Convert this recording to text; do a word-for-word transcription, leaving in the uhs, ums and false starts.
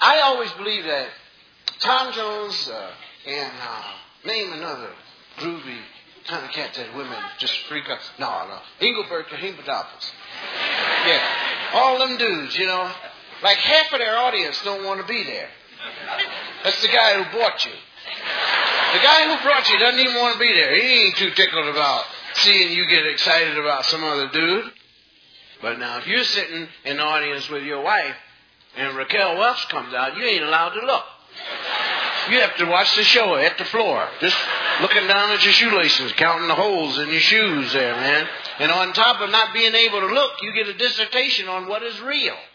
I always believe that Tom Jones uh, and uh, name another groovy kind of cat that women just freak out. No, no. Engelbert Himpadopoulos. Yeah. All them dudes, you know. Like half of their audience don't want to be there. That's the guy who bought you. The guy who brought you doesn't even want to be there. He ain't too tickled about seeing you get excited about some other dude. But now if you're sitting in the audience with your wife and Raquel Welch comes out, you ain't allowed to look. You have to watch the show at the floor. Just looking down at your shoelaces, counting the holes in your shoes there, man. And on top of not being able to look, you get a dissertation on what is real.